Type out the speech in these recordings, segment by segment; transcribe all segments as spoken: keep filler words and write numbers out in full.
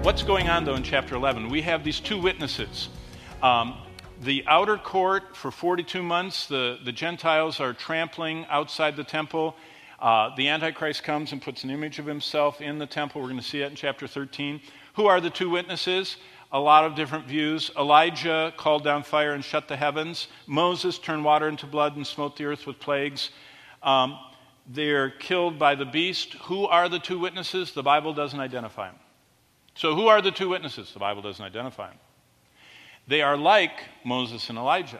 What's going on, though, in chapter eleven? We have these two witnesses. Um, the outer court, for forty-two months, the, the Gentiles are trampling outside the temple. Uh, the Antichrist comes and puts an image of himself in the temple. We're going to see that in chapter thirteen. Who are the two witnesses? A lot of different views. Elijah called down fire and shut the heavens. Moses turned water into blood and smote the earth with plagues. Um, they're killed by the beast. Who are the two witnesses? The Bible doesn't identify them. So who are the two witnesses? The Bible doesn't identify them. They are like Moses and Elijah.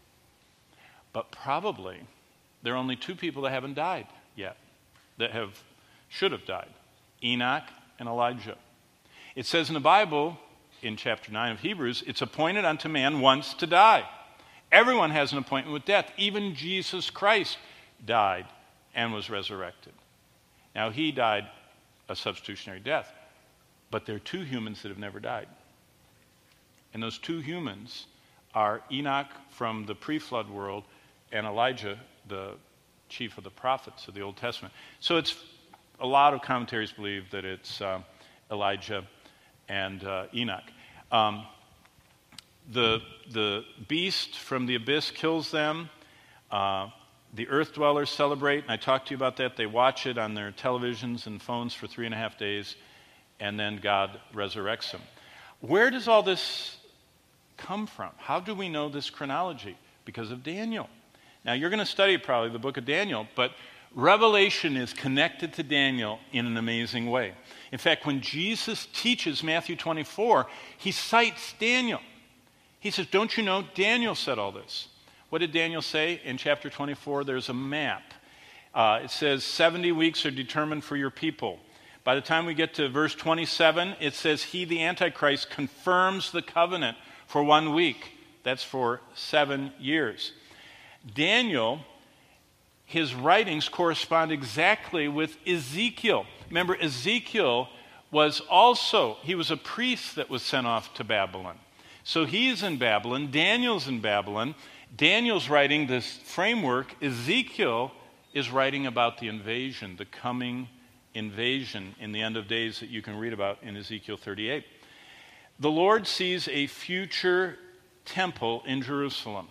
But probably there are only two people that haven't died yet, that have should have died. Enoch and Elijah. It says in the Bible, in chapter nine of Hebrews, it's appointed unto man once to die. Everyone has an appointment with death. Even Jesus Christ died and was resurrected. Now, he died a substitutionary death. But there are two humans that have never died. And those two humans are Enoch from the pre-flood world and Elijah, the chief of the prophets of the Old Testament. So it's a lot of commentaries believe that it's uh, Elijah and uh, Enoch. Um, the, the beast from the abyss kills them. Uh, the earth dwellers celebrate, and I talked to you about that. They watch it on their televisions and phones for three and a half days. And then God resurrects him. Where does all this come from? How do we know this chronology? Because of Daniel. Now, you're going to study probably the book of Daniel, but Revelation is connected to Daniel in an amazing way. In fact, when Jesus teaches Matthew twenty-four, he cites Daniel. He says, don't you know, Daniel said all this. What did Daniel say in chapter twenty-four? There's a map. Uh, it says, seventy weeks are determined for your people. By the time we get to verse twenty-seven, it says, he, the Antichrist, confirms the covenant for one week. That's for seven years. Daniel, his writings correspond exactly with Ezekiel. Remember, Ezekiel was also, he was a priest that was sent off to Babylon. So he's in Babylon. Daniel's in Babylon. Daniel's writing this framework. Ezekiel is writing about the invasion, the coming invasion in the end of days that you can read about in Ezekiel thirty-eight. The Lord sees a future temple in Jerusalem.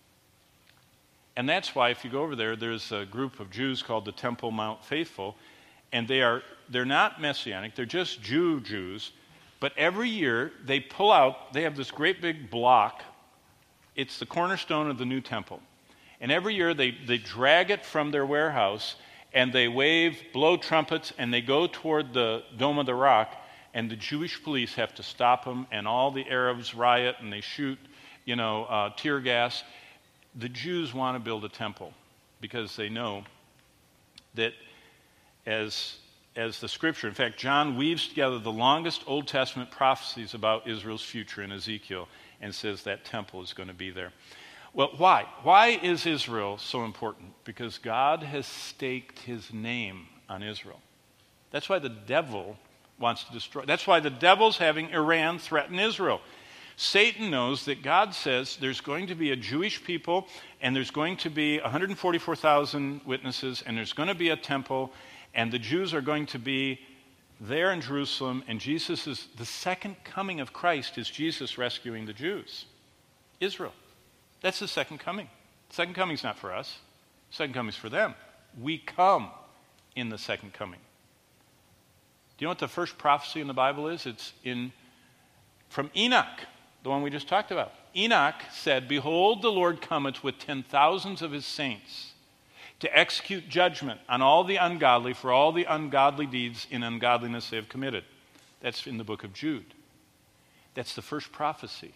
And that's why if you go over there, there's a group of Jews called the Temple Mount Faithful, and they are, they're not Messianic, they're just Jew Jews, but every year they pull out, they have this great big block, it's the cornerstone of the new temple. And every year they, they drag it from their warehouse and they wave, blow trumpets, and they go toward the Dome of the Rock, and the Jewish police have to stop them, and all the Arabs riot, and they shoot, you know, uh, tear gas. The Jews want to build a temple because they know that as, as the Scripture, in fact, John weaves together the longest Old Testament prophecies about Israel's future in Ezekiel and says that temple is going to be there. Well, why? Why is Israel so important? Because God has staked his name on Israel. That's why the devil wants to destroy. That's why the devil's having Iran threaten Israel. Satan knows that God says there's going to be a Jewish people, and there's going to be one hundred forty-four thousand witnesses, and there's going to be a temple, and the Jews are going to be there in Jerusalem, and Jesus is, the second coming of Christ is Jesus rescuing the Jews. Israel. That's the second coming. Second coming's not for us. Second coming's for them. We come in the second coming. Do you know what the first prophecy in the Bible is? It's in from Enoch, the one we just talked about. Enoch said, behold, the Lord cometh with ten thousands of his saints to execute judgment on all the ungodly for all the ungodly deeds in ungodliness they have committed. That's in the book of Jude. That's the first prophecy.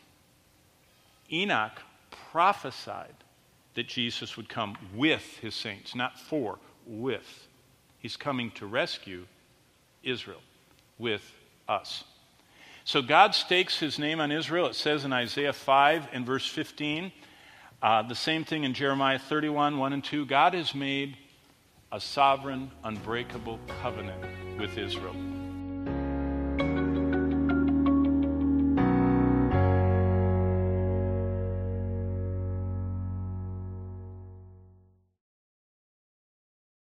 Enoch prophesied that Jesus would come with his saints, not for, with. He's coming to rescue Israel with us. So God stakes his name on Israel. It says in Isaiah five and verse fifteen, uh, the same thing in Jeremiah thirty-one, one and two. God has made a sovereign, unbreakable covenant with Israel.